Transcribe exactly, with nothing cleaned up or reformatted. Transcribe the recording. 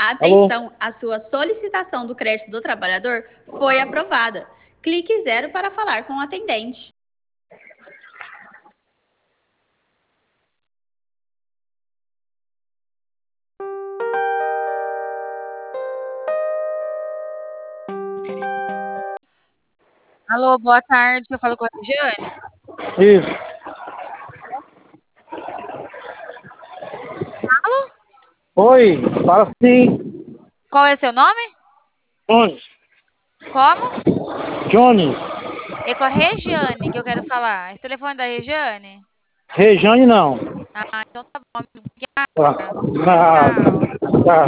Alô? Atenção, a sua solicitação do crédito do trabalhador foi aprovada. Clique zero para falar com o atendente. Alô, boa tarde. Eu falo com a Regiane. Isso. Alô? Oi, fala sim. Qual é seu nome? Jones. Como? Jones. É com a Regiane que eu quero falar. Esse telefone é da Regiane? Rejane não. Ah, então tá bom. Tá. Obrigada. Nada. Tchau. Tá.